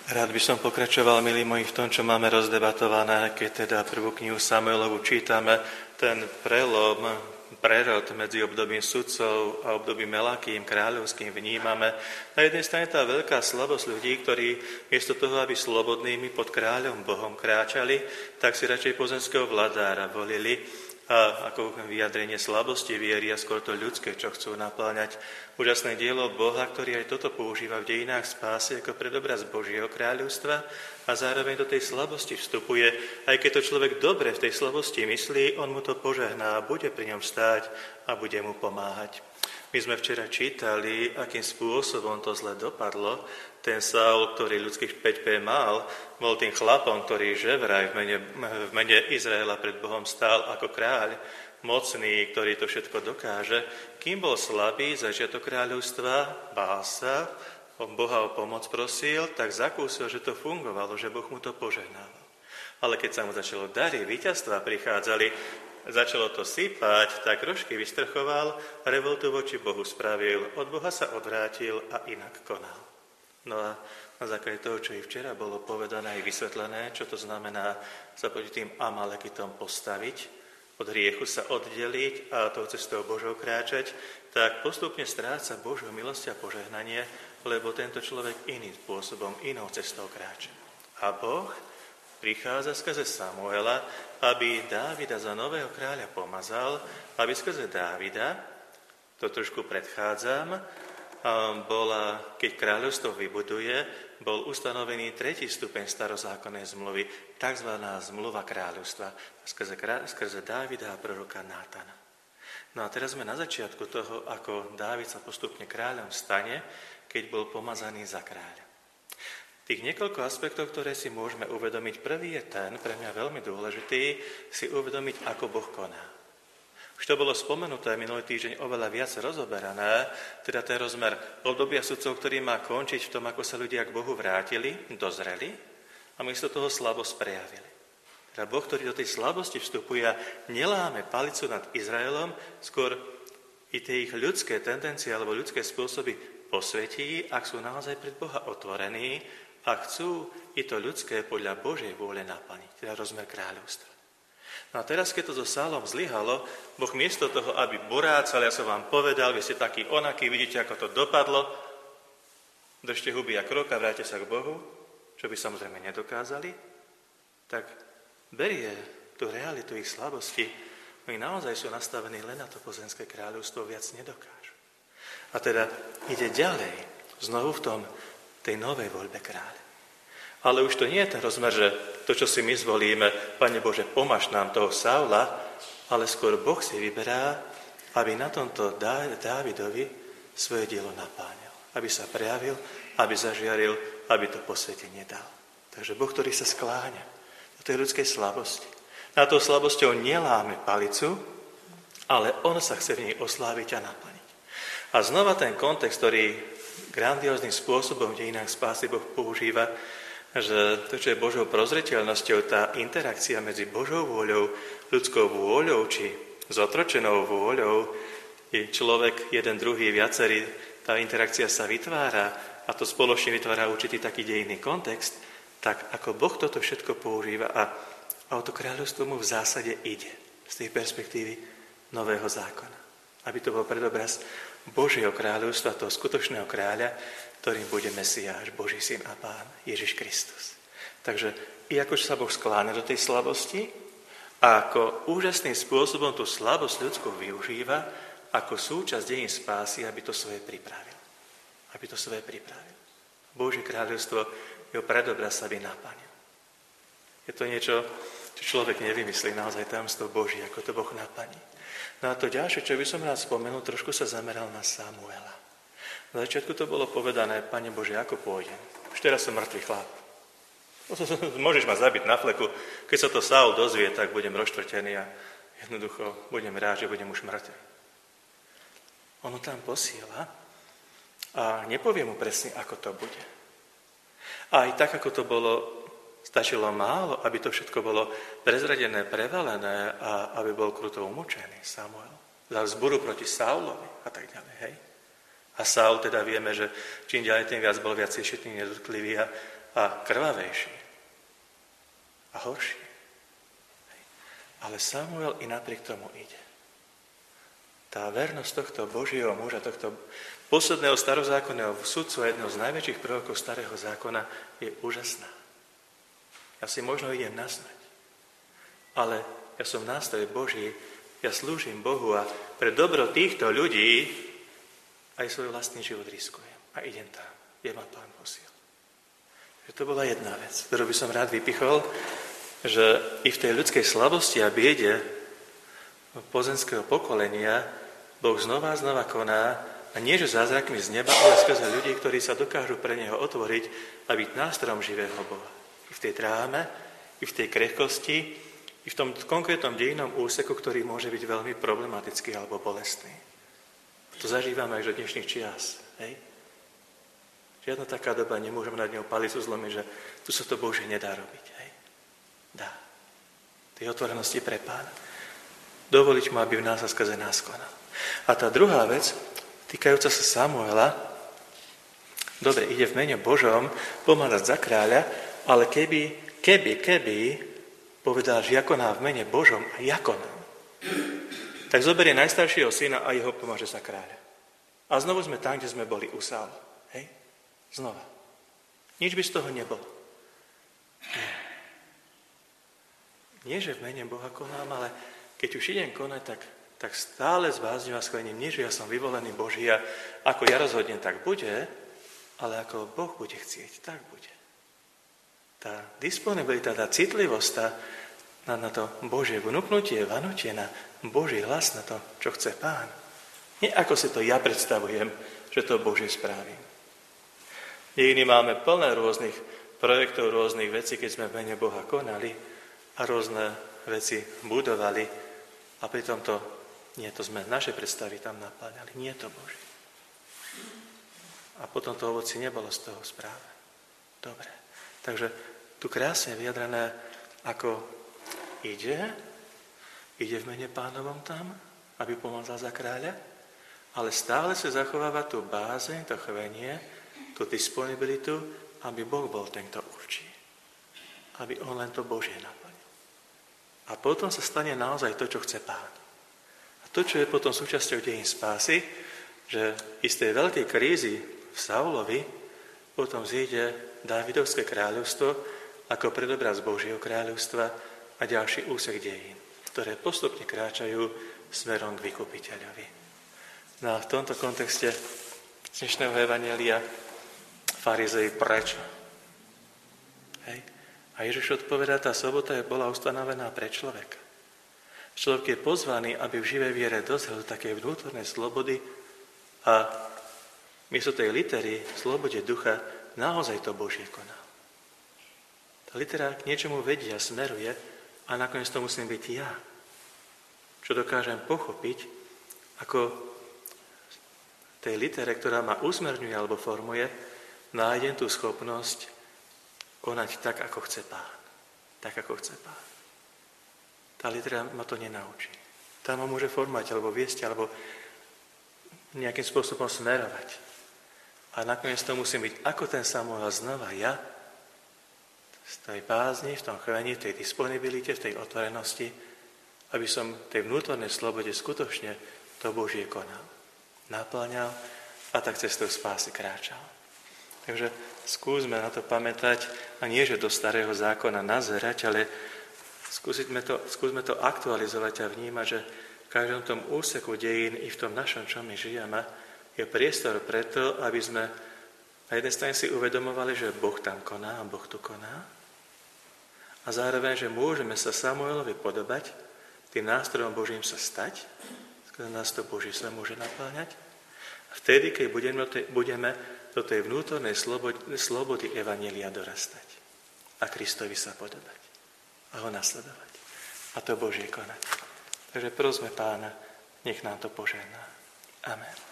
Rád by som pokračoval, milí moji, v tom, čo máme rozdebatované, keď teda prvú knihu Samuelovu čítame, ten prerod medzi obdobím sudcov a obdobím Melakým, kráľovským vnímame. Na jednej strane tá veľká slabosť ľudí, ktorí miesto toho, aby slobodnými pod kráľom Bohom kráčali, tak si radšej pozemského vladára volili, a ako vyjadrenie slabosti viery a skôr to ľudské, čo chcú napĺňať. Úžasné dielo Boha, ktorý aj toto používa v dejinách spásy ako predobraz Božieho kráľovstva a zároveň do tej slabosti vstupuje. Aj keď to človek dobre v tej slabosti myslí, on mu to požehná, bude pri ňom stáť a bude mu pomáhať. My sme včera čítali, akým spôsobom to zle dopadlo. Ten Saul, ktorý ľudských 5P mal, bol tým chlapom, ktorý ževraj v mene Izraela pred Bohom stál ako kráľ, mocný, ktorý to všetko dokáže. Kým bol slabý, začiatok kráľovstva, bál sa, Boha o pomoc prosil, tak zakúsil, že to fungovalo, že Boh mu to požehnával. Ale keď sa mu začalo dariť, víťazstva prichádzali, začalo to sypať, tak rožky vystrchoval, revoltu voči Bohu spravil, od Boha sa odvrátil a inak konal. No a na základe toho, čo i včera bolo povedané aj vysvetlené, čo to znamená sa proti tým Amalekitom postaviť, od hriechu sa oddeliť a tou cestou Božou kráčať, tak postupne stráca Božiu milosť a požehnanie, lebo tento človek iným spôsobom, inou cestou kráča. A Boh prichádza skrze Samuela, aby Dávida za nového kráľa pomazal, aby skrze Dávida, to trošku predchádzam, keď kráľovstvo vybuduje, bol ustanovený 3. stupeň starozákonnej zmluvy, tzv. Zmluva kráľovstva, skrze Dávida a proroka Nátana. No a teraz sme na začiatku toho, ako Dávid sa postupne kráľom stane, keď bol pomazaný za kráľa. Tých niekoľko aspektov, ktoré si môžeme uvedomiť, prvý je ten, pre mňa veľmi dôležitý, si uvedomiť, ako Boh koná. Už to bolo spomenuté minulý týždeň oveľa viac rozoberané, teda ten rozmer obdobia sudcov, ktorý má končiť v tom, ako sa ľudia k Bohu vrátili, dozreli a miesto toho slabosť prejavili. Teda Boh, ktorý do tej slabosti vstupuje a neláme palicu nad Izraelom, skôr i tie ich ľudské tendencie alebo ľudské spôsoby posvetí, ak sú naozaj pred Boha otvorení a chcú i to ľudské podľa Božej vôle naplniť, teda rozmer kráľovstva. No a teraz, keď to so Saulom zlyhalo, Boh miesto toho, aby borácal, ja som vám povedal, vy ste takí onakí, vidíte, ako to dopadlo, držte huby a krok a vráte sa k Bohu, čo by samozrejme nedokázali, tak berie tú realitu ich slabosti, oni naozaj sú nastavení len na to pozemské kráľovstvo, viac nedokážu. A teda ide ďalej, znovu v tej novej voľbe kráľa. Ale už to nie je ten rozmer, že to, čo si my zvolíme, Pane Bože, pomáš nám toho Saula, ale skôr Boh si vyberá, aby na tomto Dávidovi svoje dielo napáňal. Aby sa prejavil, aby zažiaril, aby to posvetenie dal. Takže Boh, ktorý sa skláňa do tej ľudskej slabosti. Na tou slabosťou neláme palicu, ale on sa chce v nej osláviť a naplniť. A znova ten kontext, ktorý grandióznym spôsobom v dejinách spásy Boh používa, že to, čo je Božou prozreteľnosťou, tá interakcia medzi Božou vôľou, ľudskou vôľou, či zotročenou vôľou, je človek, jeden, druhý, viacerý, tá interakcia sa vytvára a to spoločne vytvára určitý taký dejinný kontext, tak ako Boh toto všetko používa a o to kráľovstvo mu v zásade ide z tej perspektívy nového zákona. Aby to bol predobraz Božieho kráľovstva, toho skutočného kráľa, ktorým bude Mesiáš, Boží syn a Pán, Ježiš Kristus. Takže i ako sa Boh skláňa do tej slabosti a ako úžasným spôsobom tú slabosť ľudskú využíva ako súčasť dejín spásy, aby to svoje pripravil. Aby to svoje pripravil. Božie kráľovstvo jeho predobraz, aby naplnil. Je to niečo, čo človek nevymyslí, naozaj tajomstvo Boží, ako to Boh naplní. No a to ďalšie, čo by som rád spomenul, trošku sa zameral na Samuela. Na začiatku to bolo povedané, Pane Bože, ako pôjdem? Už teraz som mŕtvý chlap. Môžeš ma zabiť na fleku. Keď sa to Saul dozvie, tak budem rozštvrtený a jednoducho budem rád, že budem už mŕtvy. Ono tam posiela a nepovie mu presne, ako to bude. A aj tak, ako to bolo, stačilo málo, aby to všetko bolo prezradené, prevalené a aby bol kruto umúčený Samuel. Dal zboru proti Saulovi a tak ďalej, hej. A Saul teda vieme, že čím ďalej, tým viac bol viacej šetný, nedotlivý a a krvavejší a horší. Ale Samuel i napriek tomu ide. Tá vernosť tohto Božieho muža, tohto posledného starozákonného sudcu, jedného z najväčších prorokov starého zákona, je úžasná. Ja si možno idem nasnať, ale ja som nástroj Boží, ja slúžim Bohu a pre dobro týchto ľudí aj svoj vlastný život riskujem. A idem tam, kde ma Pán posiel. To bola jedna vec, ktorú by som rád vypichol, že i v tej ľudskej slabosti a biede pozemského pokolenia Boh znova a znova koná a nie že zázrakmi z neba, ale skrze ľudí, ktorí sa dokážu pre Neho otvoriť a byť nástrojom živého Boha. I v tej dráme, i v tej krehkosti, i v tom konkrétnom dejinnom úseku, ktorý môže byť veľmi problematický alebo bolestný. To zažívame aj do dnešných čias. Hej? Žiadna taká doba, nemôžeme nad ňou palicu zlomiť, že tu sa to Bože nedá robiť. Hej? Dá. Tej otvorenosti pre Pána. Dovoliť mu, aby v nás a skrze nás konal. A tá druhá vec, týkajúca sa Samuela, dobre, ide v mene Božom pomáhať za kráľa, ale keby povedal, že ja konám v mene Božom a ja konám, tak zoberie najstaršieho syna a jeho pomáže za kráľa. A znovu sme tam, kde sme boli u Saula. Hej? Znova. Nič by z toho nebolo. Nie, že v mene Boha konám, ale keď už idem konať, tak stále s bázňou a sklením, nie, že ja som vyvolený Boží a ako ja rozhodnem, tak bude, ale ako Boh bude chcieť, tak bude. Tá disponibilita, tá citlivosť, na to Božie vnúknutie, vanutie, na Boží hlas, na to, čo chce Pán. Nie ako si to ja predstavujem, že to Božie spravím. Dejiny máme plné rôznych projektov, rôznych vecí, keď sme v mene Boha konali a rôzne veci budovali a pritom to sme naše predstavy tam napláňali. Nie je to Boží. A potom to ovoci nebolo z toho správe. Dobre. Takže tu krásne vyjadrené, ako ide v mene Pánovom tam, aby pomohla za kráľa, ale stále sa zachováva tú bázeň, to chvenie, tú disponibilitu, aby Boh bol ten, kto určí. Aby on len to Božie naplnil. A potom sa stane naozaj to, čo chce Pán. A to, čo je potom súčasťou dejín spásy, že z tej veľkej krízy v Saulovi potom zíde Dávidovské kráľovstvo ako predobraz Božieho kráľovstva a ďalší úsek dejín, ktoré postupne kráčajú smerom k vykupiteľovi. No a v tomto kontexte dnešného evanjelia farizei prečo? Hej. A Ježiš odpovedá, tá sobota bola ustanovená pre človeka. Človek je pozvaný, aby v živej viere dosiahol také vnútornej slobody a miesto tej litery, slobode ducha, naozaj to Božie koná. Tá litera k niečomu vedie a smeruje a nakoniec to musím byť ja. Čo dokážem pochopiť, ako tej litere, ktorá ma usmerňuje alebo formuje, nájdem tú schopnosť konať tak, ako chce Pán. Tak, ako chce Pán. Tá litera ma to nenaučí. Tá ma môže formovať, alebo viesť, alebo nejakým spôsobom smerovať. A nakoniec to musím byť ako ten Samuel znova ja, z tej bázni, v tom chvení, v tej disponibilite, v tej otvorenosti, aby som tej vnútornej slobode skutočne to Božie konal. Naplňal a tak cestou spásy kráčal. Takže skúsme na to pamätať a nie, že do starého zákona nazerať, ale skúsme to aktualizovať a vnímať, že v každom tom úseku dejín i v tom našom, čo my žijeme, je priestor preto, aby sme na jednej strane si uvedomovali, že Boh tam koná a Boh tu koná a zároveň, že môžeme sa Samuelovi podobať, tým nástrojom Božím sa stať, skrze nás to Boží sa môže napláňať a vtedy, keď budeme do tej vnútornej slobody evanjelia dorastať a Kristovi sa podobať a ho nasledovať a to Božie konať. Takže prosme Pána, nech nám to požehná. Amen.